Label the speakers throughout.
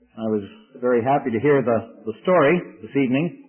Speaker 1: I was very happy to hear the story this evening.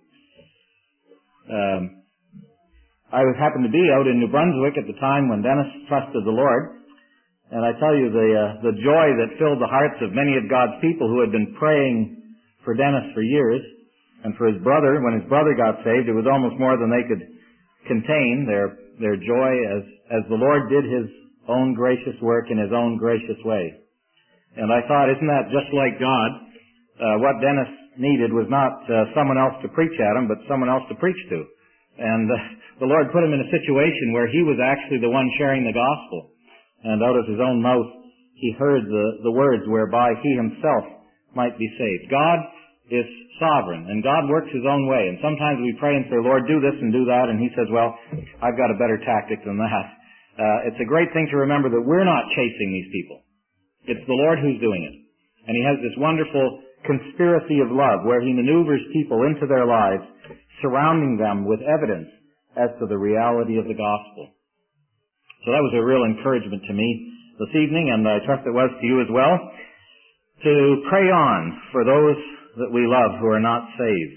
Speaker 1: I happened to be out in New Brunswick at the time when Dennis trusted the Lord, and I tell you the joy that filled the hearts of many of God's people who had been praying for Dennis for years, and for his brother. When his brother got saved, it was almost more than they could contain, their joy as the Lord did His own gracious work in His own gracious way. And I thought, isn't that just like God? What Dennis needed was not someone else to preach at him, but someone else to preach to. And the Lord put him in a situation where he was actually the one sharing the gospel. And out of his own mouth, he heard the words whereby he himself might be saved. God is sovereign, and God works His own way. And sometimes we pray and say, Lord, do this and do that, and He says, well, I've got a better tactic than that. It's a great thing to remember that we're not chasing these people. It's the Lord who's doing it. And He has this wonderful conspiracy of love where He maneuvers people into their lives, surrounding them with evidence as to the reality of the gospel. So that was a real encouragement to me this evening, and I trust it was to you as well, to pray on for those that we love who are not saved.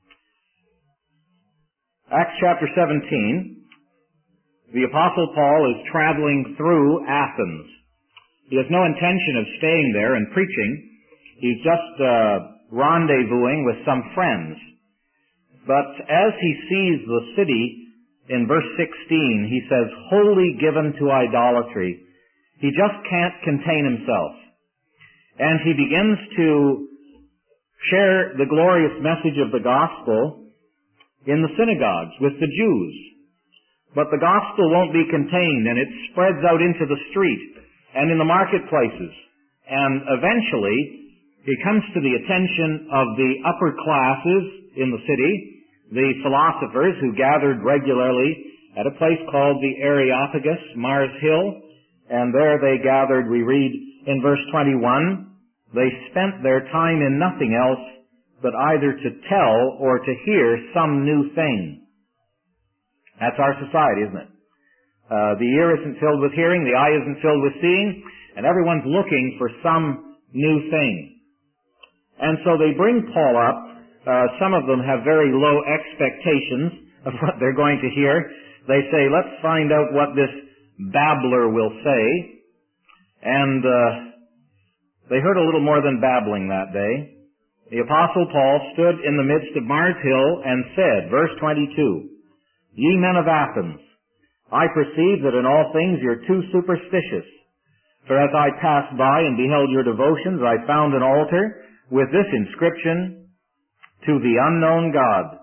Speaker 1: Acts chapter 17, the Apostle Paul is traveling through Athens. He has no intention of staying there and preaching. He's just rendezvousing with some friends. But as he sees the city, in verse 16, he says, wholly given to idolatry. He just can't contain himself. And he begins to share the glorious message of the gospel in the synagogues with the Jews. But the gospel won't be contained, and it spreads out into the street and in the marketplaces. And eventually, it comes to the attention of the upper classes in the city, the philosophers who gathered regularly at a place called the Areopagus, Mars Hill. And there they gathered, we read in verse 21, they spent their time in nothing else but either to tell or to hear some new thing. That's our society, isn't it? The ear isn't filled with hearing, the eye isn't filled with seeing, and everyone's looking for some new thing. And so they bring Paul up. Some of them have very low expectations of what they're going to hear. They say, let's find out what this babbler will say. And they heard a little more than babbling that day. The Apostle Paul stood in the midst of Mars Hill and said, verse 22, Ye men of Athens, I perceive that in all things you're too superstitious. For as I passed by and beheld your devotions, I found an altar with this inscription, To the unknown God.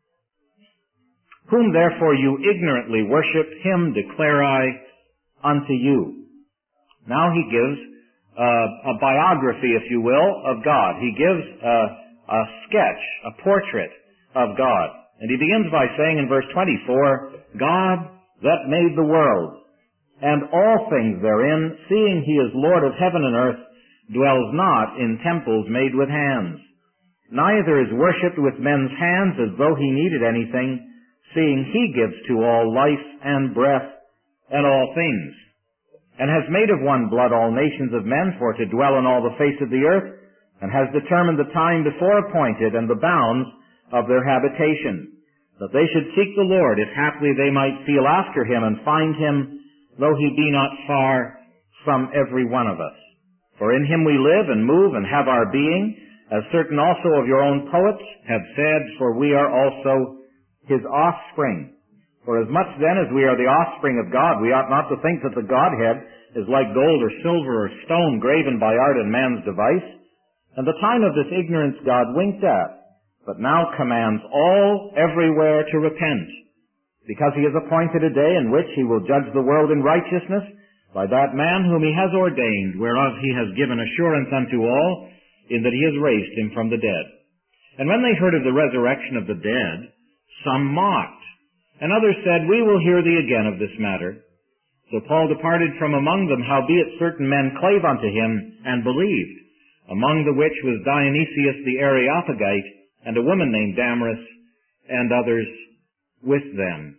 Speaker 1: Whom therefore you ignorantly worship, him declare I unto you. Now he gives a biography, if you will, of God. He gives a sketch, a portrait of God. And he begins by saying in verse 24, God that made the world, and all things therein, seeing he is Lord of heaven and earth, dwells not in temples made with hands. Neither is worshipped with men's hands as though he needed anything, seeing he gives to all life and breath and all things, and has made of one blood all nations of men for to dwell on all the face of the earth, and has determined the time before appointed and the bounds of their habitation, that they should seek the Lord, if haply they might feel after him and find him, though he be not far from every one of us. For in him we live and move and have our being, as certain also of your own poets have said, for we are also his offspring. For as much then as we are the offspring of God, we ought not to think that the Godhead is like gold or silver or stone graven by art and man's device. And the time of this ignorance God winked at, but now commands all everywhere to repent, because he has appointed a day in which he will judge the world in righteousness by that man whom he has ordained, whereof he has given assurance unto all, in that he has raised him from the dead. And when they heard of the resurrection of the dead, some mocked, and others said, We will hear thee again of this matter. So Paul departed from among them, howbeit certain men clave unto him, and believed, among the which was Dionysius the Areopagite, and a woman named Damaris, and others with them.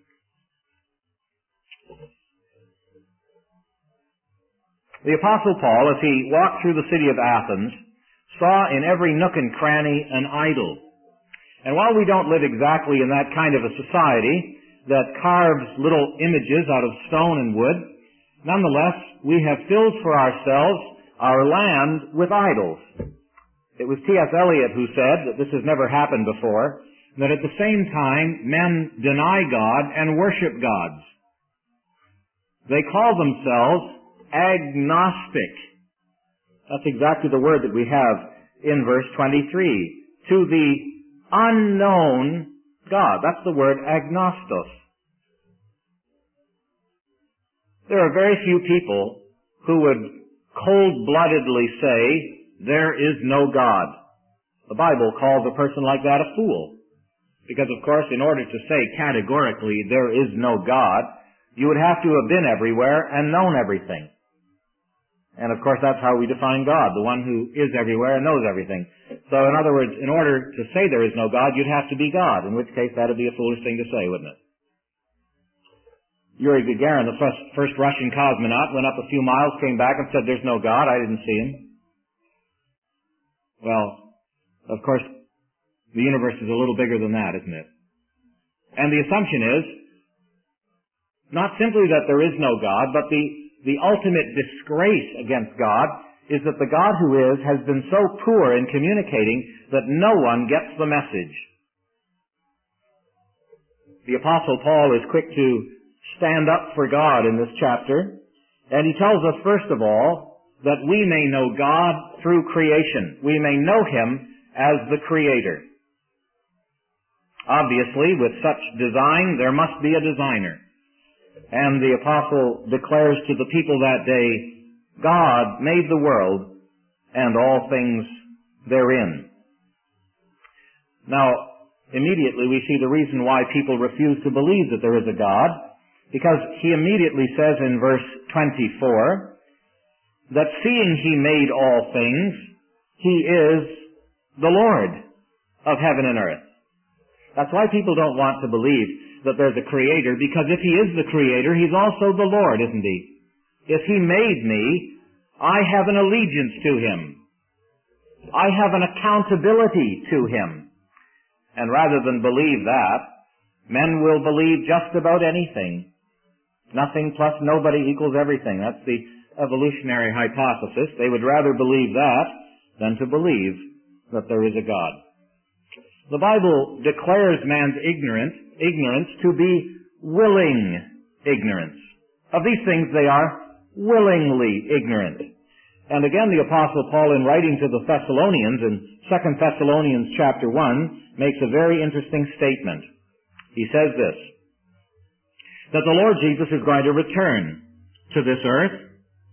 Speaker 1: The Apostle Paul, as he walked through the city of Athens, saw in every nook and cranny an idol. And while we don't live exactly in that kind of a society that carves little images out of stone and wood, nonetheless, we have filled for ourselves our land with idols. It was T.S. Eliot who said that this has never happened before, that at the same time men deny God and worship gods. They call themselves agnostic. That's exactly the word that we have in verse 23. To the unknown God. That's the word agnostos. There are very few people who would cold-bloodedly say, there is no God. The Bible calls a person like that a fool. Because, of course, in order to say categorically there is no God, you would have to have been everywhere and known everything. And, of course, that's how we define God, the one who is everywhere and knows everything. So, in other words, in order to say there is no God, you'd have to be God, in which case that would be a foolish thing to say, wouldn't it? Yuri Gagarin, the first Russian cosmonaut, went up a few miles, came back and said, there's no God, I didn't see him. Well, of course, the universe is a little bigger than that, isn't it? And the assumption is, not simply that there is no God, but the ultimate disgrace against God is that the God who is has been so poor in communicating that no one gets the message. The Apostle Paul is quick to stand up for God in this chapter, and he tells us, first of all, that we may know God through creation. We may know Him as the Creator. Obviously, with such design, there must be a designer. And the apostle declares to the people that day, God made the world and all things therein. Now, immediately we see the reason why people refuse to believe that there is a God, because he immediately says in verse 24, that seeing He made all things, He is the Lord of heaven and earth. That's why people don't want to believe that there's a Creator, because if He is the Creator, He's also the Lord, isn't He? If He made me, I have an allegiance to Him. I have an accountability to Him. And rather than believe that, men will believe just about anything. Nothing plus nobody equals everything. That's the evolutionary hypothesis. They would rather believe that than to believe that there is a God. The Bible declares man's ignorance to be willing ignorance. Of these things they are willingly ignorant. And again, the Apostle Paul, in writing to the Thessalonians in 2 Thessalonians chapter 1, makes a very interesting statement. He says this, that the Lord Jesus is going to return to this earth.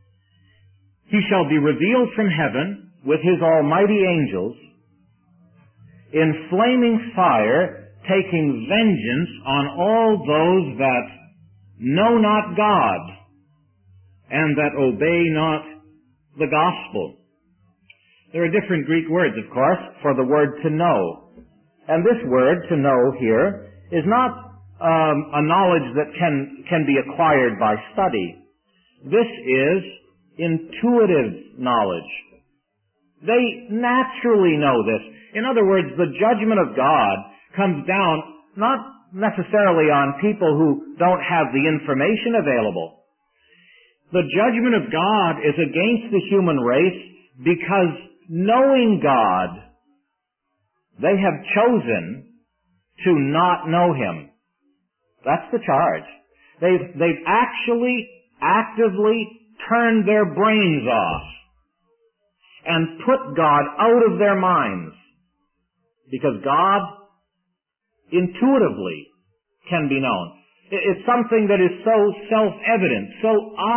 Speaker 1: He shall be revealed from heaven with His almighty angels in flaming fire, taking vengeance on all those that know not God and that obey not the gospel. There are different Greek words, of course, for the word to know. And this word, to know here, is not a knowledge that can be acquired by study. This is intuitive knowledge. They naturally know this. In other words, the judgment of God comes down not necessarily on people who don't have the information available. The judgment of God is against the human race because, knowing God, they have chosen to not know Him. That's the charge. They've actually actively turned their brains off and put God out of their minds, because God intuitively can be known. It's something that is so self-evident, so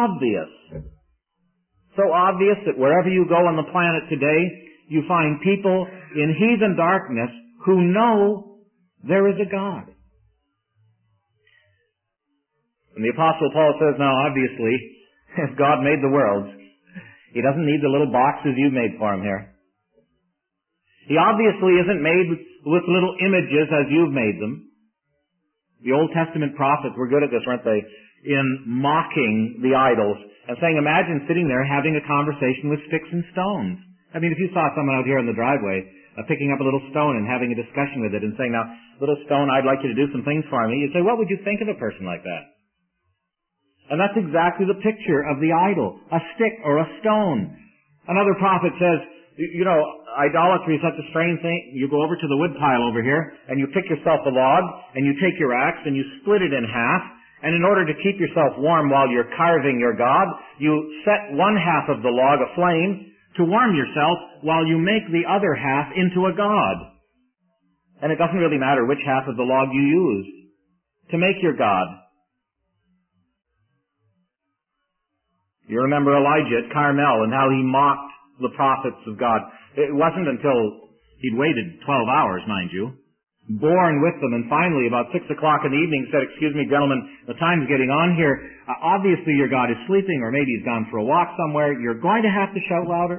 Speaker 1: obvious that wherever you go on the planet today, you find people in heathen darkness who know there is a God. And the Apostle Paul says, now obviously, if God made the worlds, He doesn't need the little boxes you've made for Him here. He obviously isn't made with little images as you've made them. The Old Testament prophets were good at this, weren't they? In mocking the idols and saying, imagine sitting there having a conversation with sticks and stones. I mean, if you saw someone out here in the driveway picking up a little stone and having a discussion with it and saying, now, little stone, I'd like you to do some things for me, you'd say, what would you think of a person like that? And that's exactly the picture of the idol, a stick or a stone. Another prophet says, you know, idolatry is such a strange thing. You go over to the wood pile over here, and you pick yourself a log, and you take your axe, and you split it in half, and in order to keep yourself warm while you're carving your god, you set one half of the log aflame to warm yourself while you make the other half into a god. And it doesn't really matter which half of the log you use to make your god. You remember Elijah at Carmel and how he mocked the prophets of God. It wasn't until he'd waited 12 hours, mind you, borne with them, and finally about 6 o'clock in the evening said, excuse me, gentlemen, the time's getting on here. Obviously your God is sleeping, or maybe he's gone for a walk somewhere. You're going to have to shout louder.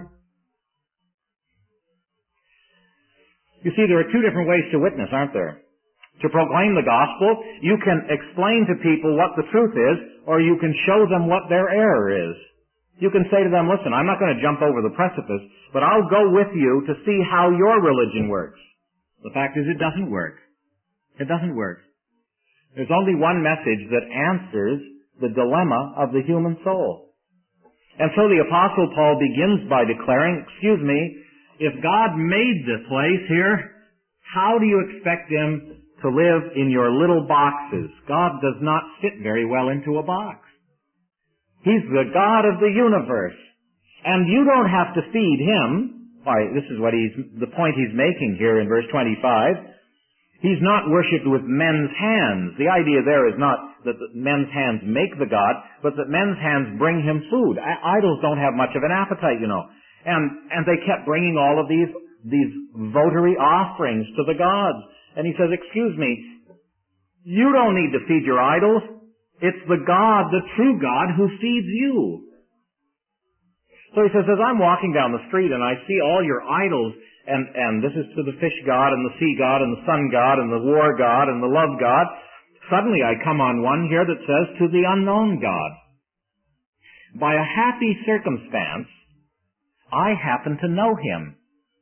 Speaker 1: You see, there are two different ways to witness, aren't there? To proclaim the gospel, you can explain to people what the truth is, or you can show them what their error is. You can say to them, listen, I'm not going to jump over the precipice, but I'll go with you to see how your religion works. The fact is, it doesn't work. It doesn't work. There's only one message that answers the dilemma of the human soul. And so the Apostle Paul begins by declaring, excuse me, if God made the place here, how do you expect him to live in your little boxes? God does not fit very well into a box. He's the God of the universe. And you don't have to feed him. Why, this is what the point he's making here in verse 25. He's not worshipped with men's hands. The idea there is not that men's hands make the God, but that men's hands bring him food. Idols don't have much of an appetite, you know. And they kept bringing all of these votary offerings to the gods. And he says, excuse me, you don't need to feed your idols. It's the God, the true God, who feeds you. So he says, as I'm walking down the street and I see all your idols, and this is to the fish god and the sea god and the sun god and the war god and the love god, suddenly I come on one here that says, to the unknown God. By a happy circumstance, I happen to know him.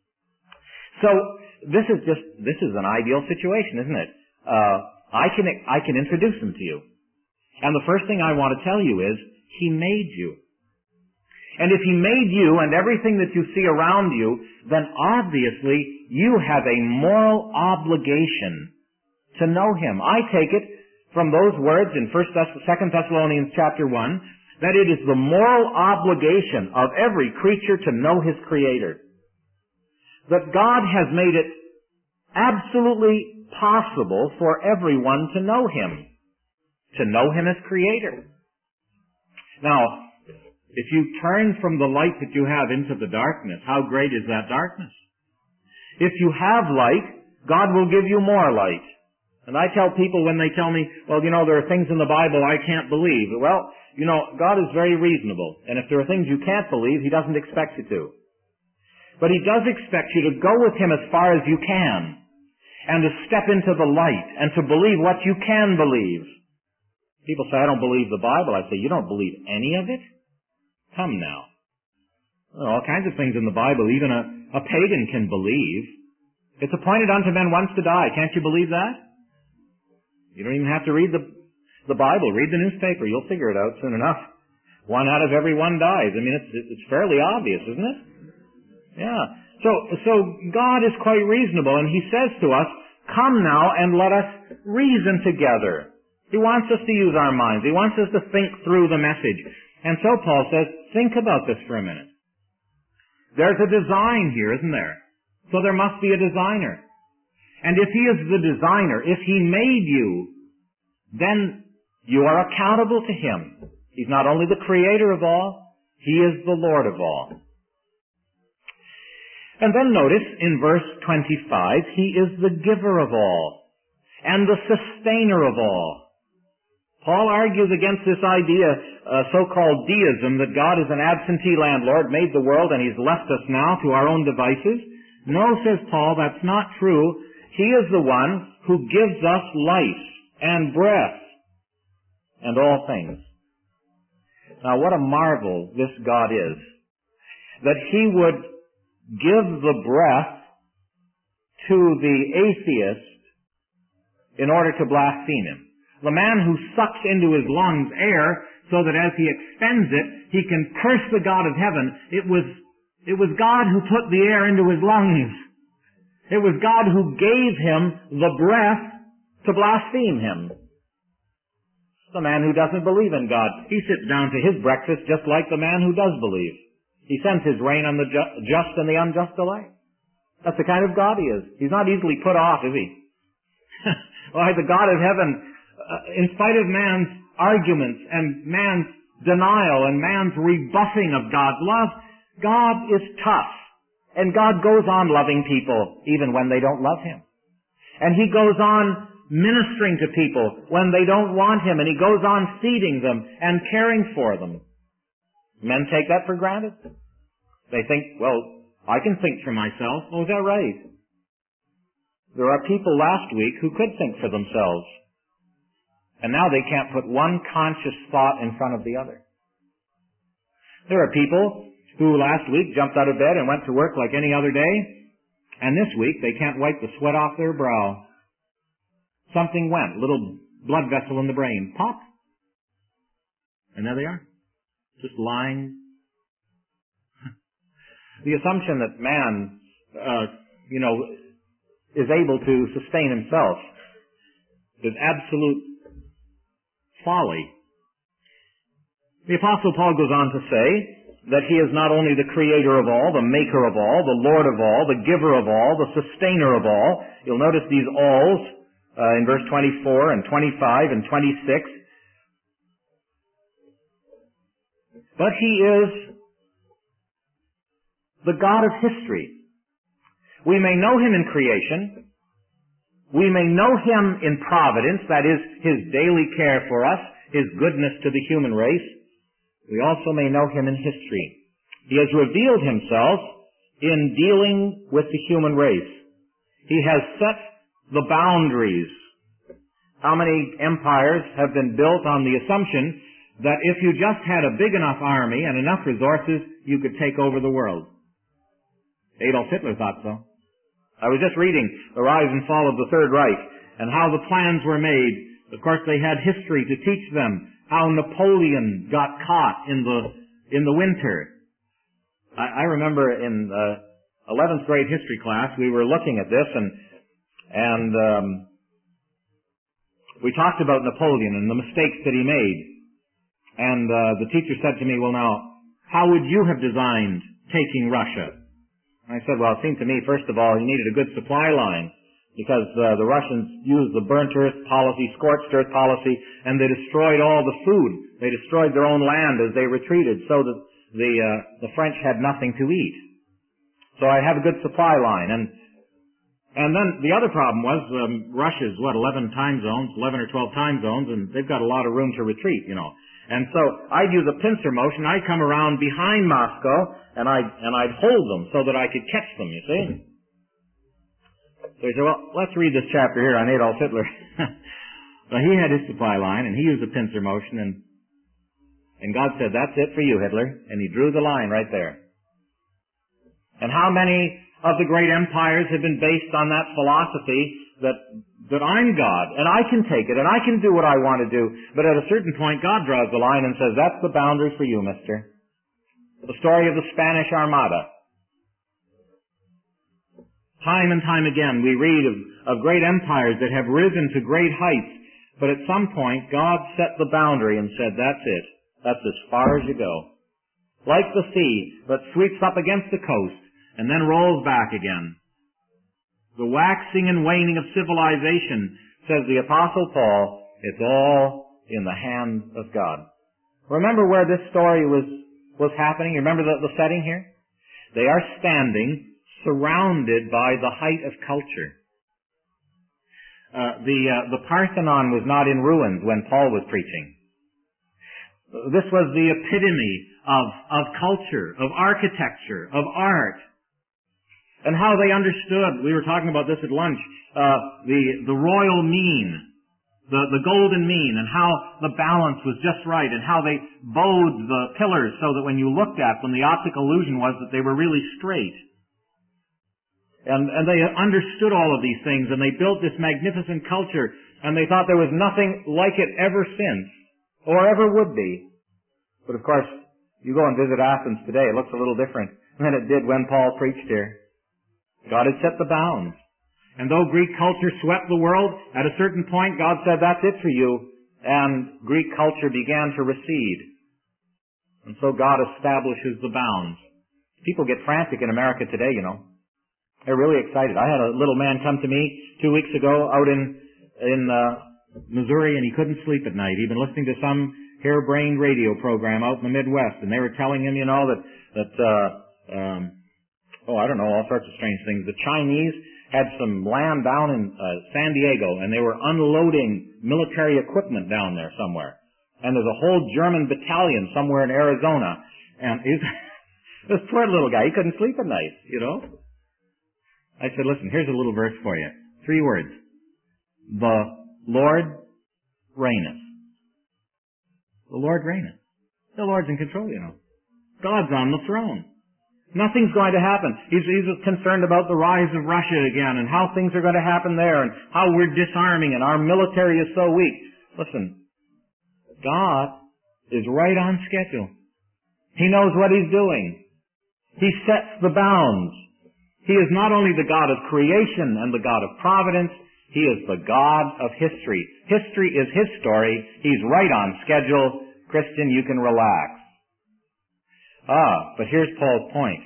Speaker 1: So this is an ideal situation, isn't it? I can introduce him to you. And the first thing I want to tell you is, he made you. And if he made you and everything that you see around you, then obviously you have a moral obligation to know him. I take it from those words in 2 Thessalonians chapter 1, that it is the moral obligation of every creature to know his Creator. That God has made it absolutely possible for everyone to know him as Creator. Now, if you turn from the light that you have into the darkness, how great is that darkness? If you have light, God will give you more light. And I tell people when they tell me, well, you know, there are things in the Bible I can't believe. Well, you know, God is very reasonable. And if there are things you can't believe, he doesn't expect you to. But he does expect you to go with him as far as you can. And to step into the light and to believe what you can believe. People say, I don't believe the Bible. I say, you don't believe any of it? Come now. There are all kinds of things in the Bible even a pagan can believe. It's appointed unto men once to die. Can't you believe that? You don't even have to read the Bible. Read the newspaper. You'll figure it out soon enough. 1 out of every 1 dies. I mean, it's fairly obvious, isn't it? Yeah. So God is quite reasonable, and he says to us, come now and let us reason together. He wants us to use our minds. He wants us to think through the message. And so Paul says, think about this for a minute. There's a design here, isn't there? So there must be a designer. And if he is the designer, if he made you, then you are accountable to him. He's not only the creator of all, he is the Lord of all. And then notice in verse 25, he is the giver of all and the sustainer of all. Paul argues against this idea, so-called deism, that God is an absentee landlord, made the world, and he's left us now to our own devices. No, says Paul, that's not true. He is the one who gives us life and breath and all things. Now, what a marvel this God is, that he would give the breath to the atheist in order to blaspheme him. The man who sucks into his lungs air so that as he expends it, he can curse the God of heaven. It was God who put the air into his lungs. It was God who gave him the breath to blaspheme him. The man who doesn't believe in God, he sits down to his breakfast just like the man who does believe. He sends his rain on the just and the unjust alike. That's the kind of God he is. He's not easily put off, is he? Why, the God of heaven, in spite of man's arguments and man's denial and man's rebuffing of God's love, God is tough. And God goes on loving people even when they don't love Him. And He goes on ministering to people when they don't want Him, and He goes on feeding them and caring for them. Men take that for granted. They think, well, I can think for myself. Oh, is that right? There are people last week who could think for themselves. And now they can't put one conscious thought in front of the other. There are people who last week jumped out of bed and went to work like any other day, and this week they can't wipe the sweat off their brow. Something went, little blood vessel in the brain, pop, and there they are, just lying. The assumption that man, is able to sustain himself is absolute folly. The Apostle Paul goes on to say that he is not only the creator of all, the maker of all, the Lord of all, the giver of all, the sustainer of all. You'll notice these alls in verse 24 and 25 and 26. But he is the God of history. We may know Him in creation. We may know Him in providence, that is, His daily care for us, His goodness to the human race. We also may know Him in history. He has revealed Himself in dealing with the human race. He has set the boundaries. How many empires have been built on the assumption that if you just had a big enough army and enough resources, you could take over the world? Adolf Hitler thought so. I was just reading The Rise and Fall of the Third Reich and how the plans were made. Of course, they had history to teach them. How Napoleon got caught in the winter. I remember in 11th grade history class we were looking at this and we talked about Napoleon and the mistakes that he made. And the teacher said to me, well now, how would you have designed taking Russia? And I said, well, it seemed to me, first of all, he needed a good supply line because the Russians used the burnt earth policy, scorched earth policy, and they destroyed all the food. They destroyed their own land as they retreated so that the French had nothing to eat. So I have a good supply line. And then the other problem was Russia's, 11 time zones, 11 or 12 time zones, and they've got a lot of room to retreat, And so I'd use a pincer motion. I'd come around behind Moscow, and I'd hold them so that I could catch them, you see. So he said, well, let's read this chapter here on Adolf Hitler. So he had his supply line, and he used a pincer motion, and God said, that's it for you, Hitler. And he drew the line right there. And how many of the great empires have been based on that philosophy that I'm God, and I can take it, and I can do what I want to do. But at a certain point, God draws the line and says, that's the boundary for you, mister. The story of the Spanish Armada. Time and time again, we read of great empires that have risen to great heights, but at some point, God set the boundary and said, that's it. That's as far as you go. Like the sea that sweeps up against the coast and then rolls back again. The waxing and waning of civilization, says the Apostle Paul, it's all in the hand of God. Remember where this story was happening? You remember the setting here? They are standing surrounded by the height of culture. The Parthenon was not in ruins when Paul was preaching. This was the epitome of culture, of architecture, of art. And how they understood, we were talking about this at lunch, the royal mean, the golden mean, and how the balance was just right, and how they bowed the pillars so that when you looked at them, the optic illusion was that they were really straight. And they understood all of these things, and they built this magnificent culture, and they thought there was nothing like it ever since, or ever would be. But of course, you go and visit Athens today, it looks a little different than it did when Paul preached here. God had set the bounds. And though Greek culture swept the world, at a certain point God said, that's it for you, and Greek culture began to recede. And so God establishes the bounds. People get frantic in America today, you know. They're really excited. I had a little man come to me 2 weeks ago out in Missouri, and he couldn't sleep at night. He'd been listening to some harebrained radio program out in the Midwest, and they were telling him, you know, I don't know, all sorts of strange things. The Chinese had some land down in San Diego, and they were unloading military equipment down there somewhere. And there's a whole German battalion somewhere in Arizona. And this poor little guy, he couldn't sleep at night, you know. I said, listen, here's a little verse for you. 3 words. The Lord reigneth. The Lord reigneth. The Lord's in control, you know. God's on the throne. Nothing's going to happen. He's concerned about the rise of Russia again and how things are going to happen there and how we're disarming and our military is so weak. Listen, God is right on schedule. He knows what He's doing. He sets the bounds. He is not only the God of creation and the God of providence, He is the God of history. History is His story. He's right on schedule. Christian, you can relax. But here's Paul's point.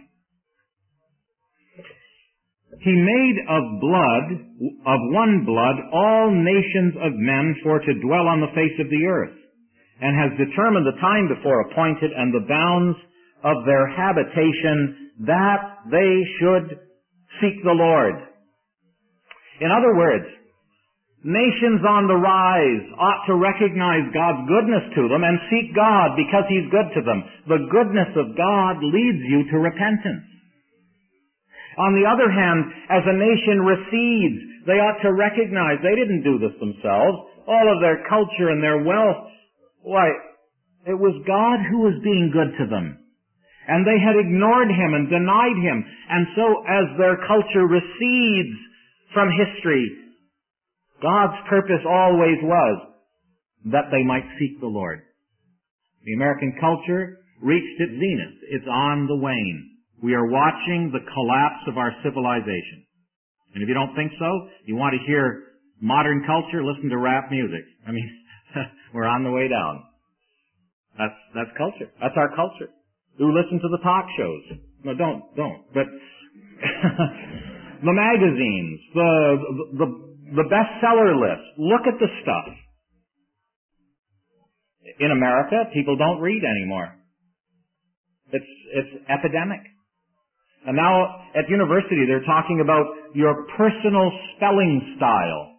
Speaker 1: He made of one blood, all nations of men for to dwell on the face of the earth, and has determined the time before appointed and the bounds of their habitation, that they should seek the Lord. In other words, nations on the rise ought to recognize God's goodness to them and seek God because He's good to them. The goodness of God leads you to repentance. On the other hand, as a nation recedes, they ought to recognize they didn't do this themselves. All of their culture and their wealth, why, it was God who was being good to them. And they had ignored Him and denied Him. And so as their culture recedes from history, God's purpose always was that they might seek the Lord. The American culture reached its zenith. It's on the wane. We are watching the collapse of our civilization. And if you don't think so, you want to hear modern culture, listen to rap music. I mean, we're on the way down. That's culture. That's our culture. You listen to the talk shows. No, don't. But the magazines, the bestseller list. Look at the stuff. In America, people don't read anymore. It's epidemic. And now at university, they're talking about your personal spelling style.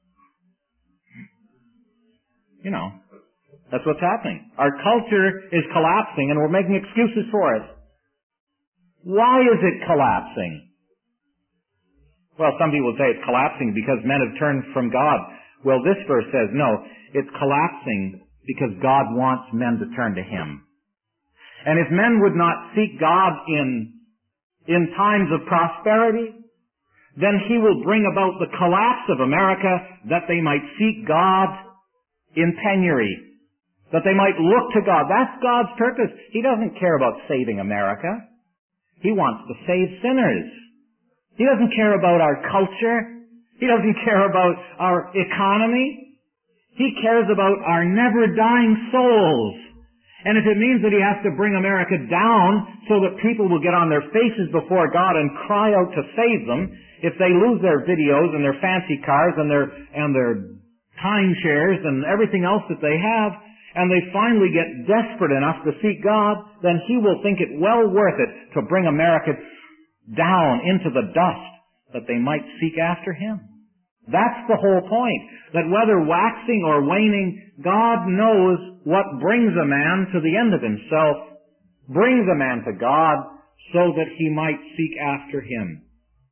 Speaker 1: You know, that's what's happening. Our culture is collapsing, and we're making excuses for it. Why is it collapsing? Well, some people would say it's collapsing because men have turned from God. Well, this verse says, no, it's collapsing because God wants men to turn to Him. And if men would not seek God in times of prosperity, then He will bring about the collapse of America that they might seek God in penury, that they might look to God. That's God's purpose. He doesn't care about saving America. He wants to save sinners. He doesn't care about our culture. He doesn't care about our economy. He cares about our never-dying souls. And if it means that He has to bring America down so that people will get on their faces before God and cry out to save them, if they lose their videos and their fancy cars and their timeshares and everything else that they have, and they finally get desperate enough to seek God, then He will think it well worth it to bring America down into the dust that they might seek after Him. That's the whole point. That whether waxing or waning, God knows what brings a man to the end of himself, brings a man to God so that he might seek after Him.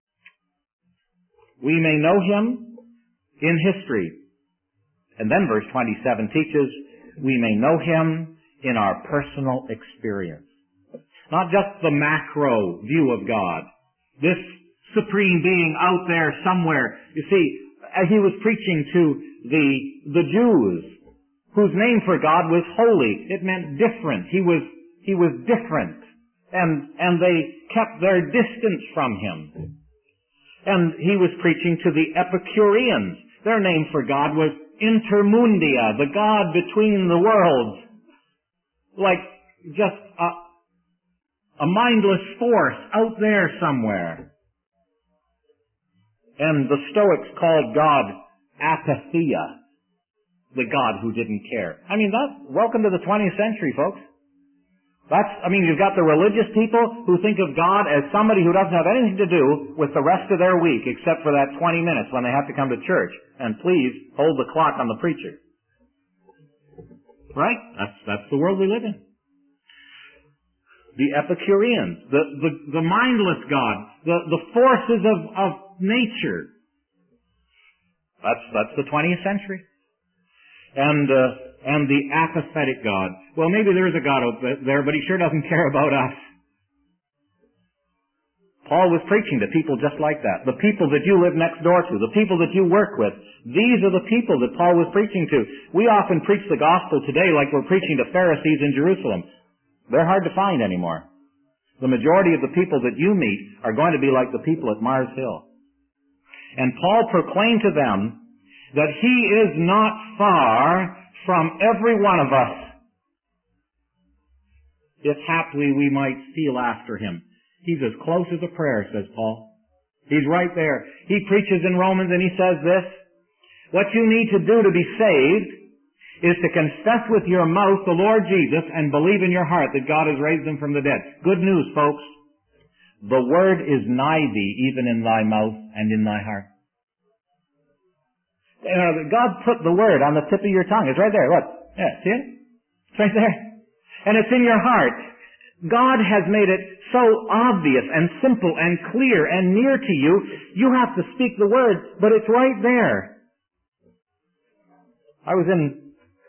Speaker 1: We may know Him in history. And then verse 27 teaches, we may know Him in our personal experience. Not just the macro view of God. This supreme being out there somewhere. You see, he was preaching to the Jews, whose name for God was holy. It meant different. He was different. And they kept their distance from him. And he was preaching to the Epicureans. Their name for God was Intermundia, the God between the worlds. Like just a mindless force out there somewhere. And the Stoics called God apatheia, the God who didn't care. I mean, welcome to the 20th century, folks. You've got the religious people who think of God as somebody who doesn't have anything to do with the rest of their week except for that 20 minutes when they have to come to church. And please, hold the clock on the preacher. Right? That's the world we live in. The Epicureans, the mindless God, the forces of nature. That's the 20th century. And the apathetic God. Well, maybe there is a God out there, but he sure doesn't care about us. Paul was preaching to people just like that. The people that you live next door to, the people that you work with. These are the people that Paul was preaching to. We often preach the gospel today like we're preaching to Pharisees in Jerusalem. They're hard to find anymore. The majority of the people that you meet are going to be like the people at Mars Hill. And Paul proclaimed to them that he is not far from every one of us, if haply we might steal after him. He's as close as a prayer, says Paul. He's right there. He preaches in Romans and he says this: what you need to do to be saved is to confess with your mouth the Lord Jesus and believe in your heart that God has raised him from the dead. Good news, folks. The word is nigh thee, even in thy mouth and in thy heart. God put the word on the tip of your tongue. It's right there. Look. Yeah, see it? It's right there. And it's in your heart. God has made it so obvious and simple and clear and near to you. You have to speak the word, but it's right there. I was in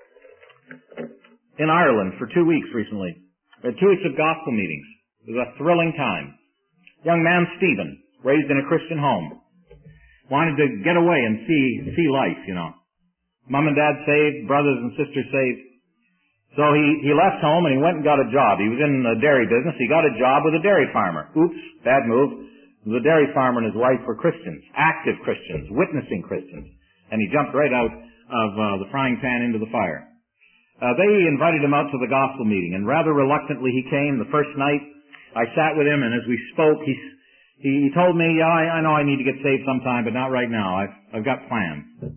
Speaker 1: Ireland for 2 weeks recently. We had 2 weeks of gospel meetings. It was a thrilling time. Young man Stephen, raised in a Christian home, wanted to get away and see life, you know. Mom and dad saved, brothers and sisters saved. So he left home and he went and got a job. He was in the dairy business. He got a job with a dairy farmer. Oops, bad move. The dairy farmer and his wife were Christians, active Christians, witnessing Christians. And he jumped right out of the frying pan into the fire. They invited him out to the gospel meeting, and rather reluctantly he came. The first night I sat with him, and as we spoke, he told me, yeah, I know I need to get saved sometime, but not right now. I've got plans.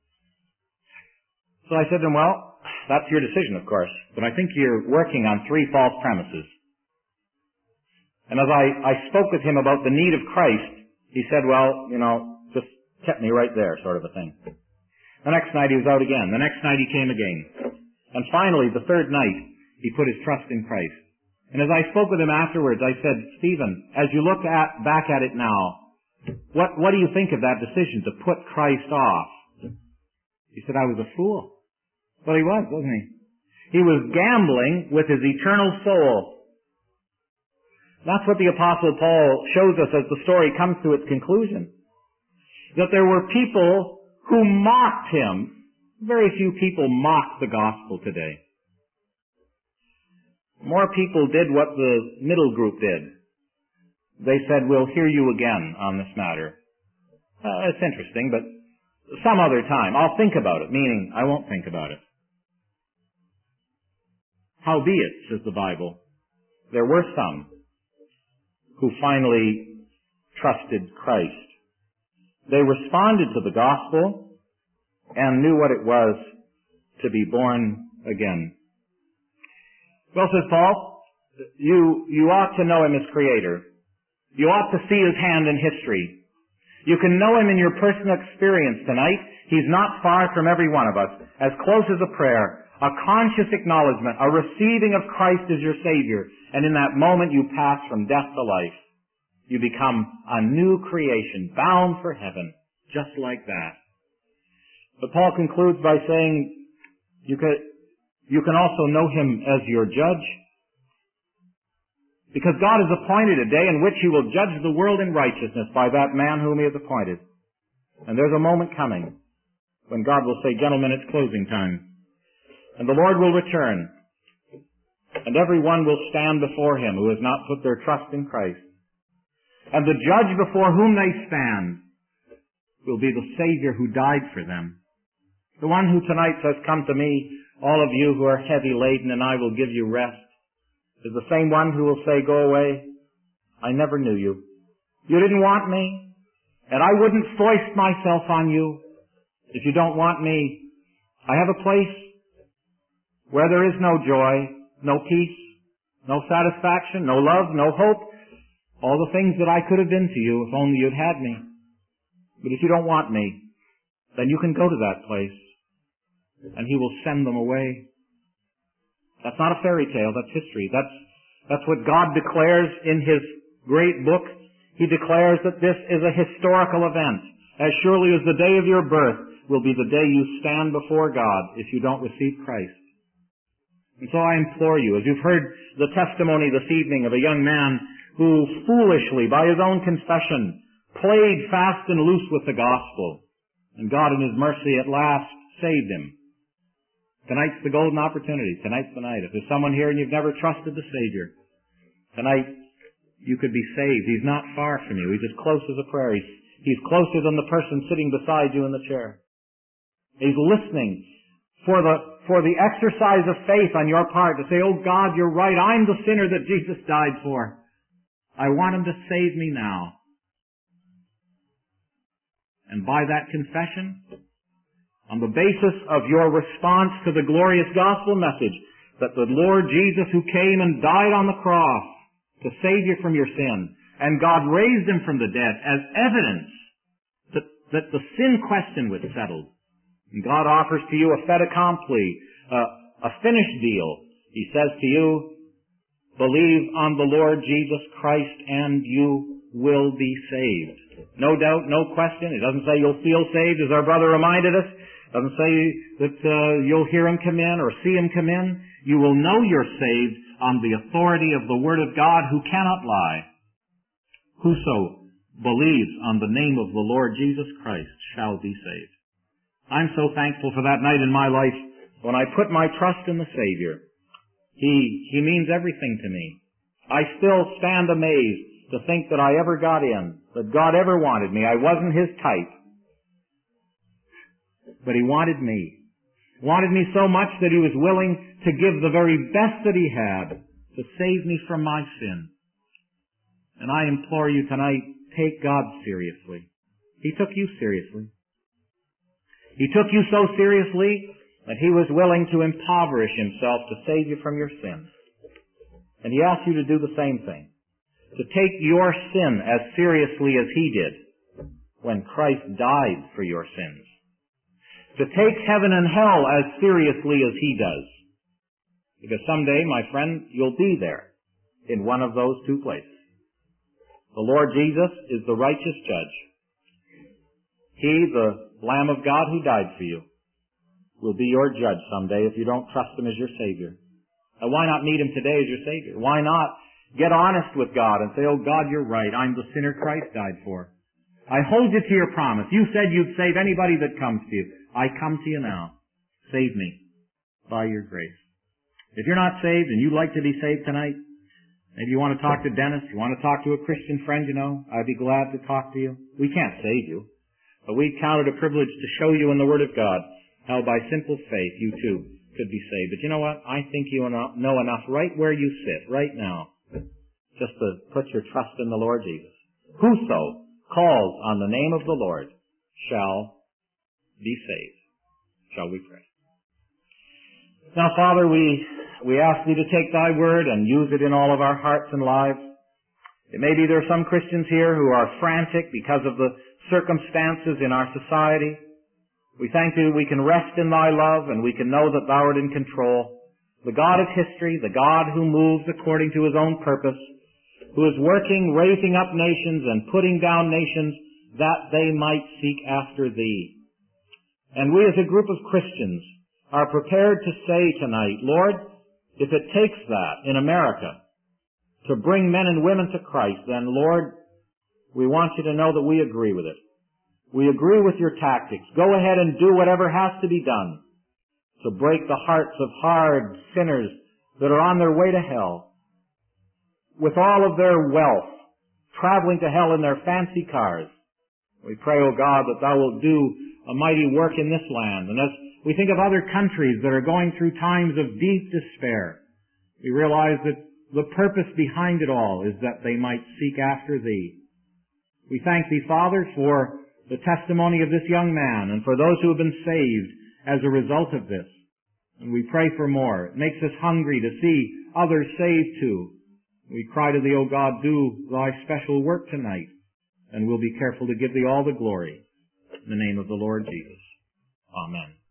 Speaker 1: So I said to him, well, that's your decision, of course, but I think you're working on 3 false premises. And as I spoke with him about the need of Christ, he said, well, you know, just kept me right there, sort of a thing. The next night he was out again. The next night he came again. And finally, the 3rd night, he put his trust in Christ. And as I spoke with him afterwards, I said, Stephen, as you look back at it now, what do you think of that decision to put Christ off? He said, I was a fool. Well, he was, wasn't he? He was gambling with his eternal soul. That's what the Apostle Paul shows us as the story comes to its conclusion. That there were people who mocked him. Very few people mock the gospel today. More people did what the middle group did. They said, we'll hear you again on this matter. It's interesting, but some other time. I'll think about it, meaning I won't think about it. Howbeit, says the Bible, there were some who finally trusted Christ. They responded to the gospel and knew what it was to be born again. Well, says Paul, you ought to know him as Creator. You ought to see his hand in history. You can know him in your personal experience tonight. He's not far from every one of us. As close as a prayer, a conscious acknowledgement, a receiving of Christ as your Savior. And in that moment you pass from death to life. You become a new creation, bound for heaven, just like that. But Paul concludes by saying, you can also know him as your judge. Because God has appointed a day in which He will judge the world in righteousness by that man whom He has appointed. And there's a moment coming when God will say, gentlemen, it's closing time. And the Lord will return. And everyone will stand before Him who has not put their trust in Christ. And the judge before whom they stand will be the Savior who died for them. The one who tonight says, come to me, all of you who are heavy laden, and I will give you rest, is the same one who will say, go away, I never knew you. You didn't want me, and I wouldn't foist myself on you. If you don't want me, I have a place where there is no joy, no peace, no satisfaction, no love, no hope, all the things that I could have been to you if only you'd had me. But if you don't want me, then you can go to that place, and He will send them away. That's not a fairy tale, that's history. That's what God declares in His great book. He declares that this is a historical event. As surely as the day of your birth will be the day you stand before God if you don't receive Christ. And so I implore you, as you've heard the testimony this evening of a young man who foolishly, by his own confession, played fast and loose with the gospel, and God in His mercy at last saved him. Tonight's the golden opportunity. Tonight's the night. If there's someone here and you've never trusted the Savior, tonight you could be saved. He's not far from you. He's as close as a prayer. He's closer than the person sitting beside you in the chair. He's listening for the exercise of faith on your part to say, oh God, you're right. I'm the sinner that Jesus died for. I want Him to save me now. And by that confession, on the basis of your response to the glorious gospel message that the Lord Jesus who came and died on the cross to save you from your sin, and God raised Him from the dead as evidence that the sin question was settled. And God offers to you a fait accompli, a finished deal. He says to you, believe on the Lord Jesus Christ and you will be saved. No doubt, no question. It doesn't say you'll feel saved, as our brother reminded us. It doesn't say that you'll hear Him come in or see Him come in. You will know you're saved on the authority of the Word of God who cannot lie. Whoso believes on the name of the Lord Jesus Christ shall be saved. I'm so thankful for that night in my life when I put my trust in the Savior. He means everything to me. I still stand amazed to think that I ever got in, that God ever wanted me. I wasn't His type. But He wanted me. Wanted me so much that He was willing to give the very best that He had to save me from my sin. And I implore you tonight, take God seriously. He took you seriously. He took you so seriously that He was willing to impoverish Himself to save you from your sins. And He asks you to do the same thing. To take your sin as seriously as He did when Christ died for your sins. To take heaven and hell as seriously as He does. Because someday, my friend, you'll be there in one of those two places. The Lord Jesus is the righteous judge. He, the Lamb of God who died for you, will be your judge someday if you don't trust Him as your Savior. Now, why not meet Him today as your Savior? Why not get honest with God and say, oh God, you're right. I'm the sinner Christ died for. I hold you to your promise. You said you'd save anybody that comes to you. I come to you now. Save me by your grace. If you're not saved and you'd like to be saved tonight, maybe you want to talk to Dennis, you want to talk to a Christian friend, I'd be glad to talk to you. We can't save you, but we count it a privilege to show you in the Word of God how by simple faith you too could be saved. But you know what? I think you know enough right where you sit, right now, just to put your trust in the Lord Jesus. Whoso calls on the name of the Lord shall be saved. Shall we pray? Now, Father, we ask Thee to take Thy Word and use it in all of our hearts and lives. It may be there are some Christians here who are frantic because of the circumstances in our society. We thank Thee we can rest in Thy love and we can know that Thou art in control. The God of history, the God who moves according to His own purpose, who is working, raising up nations and putting down nations that they might seek after Thee. And we as a group of Christians are prepared to say tonight, Lord, if it takes that in America to bring men and women to Christ, then, Lord, we want you to know that we agree with it. We agree with your tactics. Go ahead and do whatever has to be done to break the hearts of hard sinners that are on their way to hell, with all of their wealth, traveling to hell in their fancy cars. We pray, O God, that thou wilt do a mighty work in this land. And as we think of other countries that are going through times of deep despair, we realize that the purpose behind it all is that they might seek after thee. We thank thee, Father, for the testimony of this young man and for those who have been saved as a result of this. And we pray for more. It makes us hungry to see others saved too. We cry to thee, O God, do thy special work tonight, and we'll be careful to give thee all the glory. In the name of the Lord Jesus. Amen.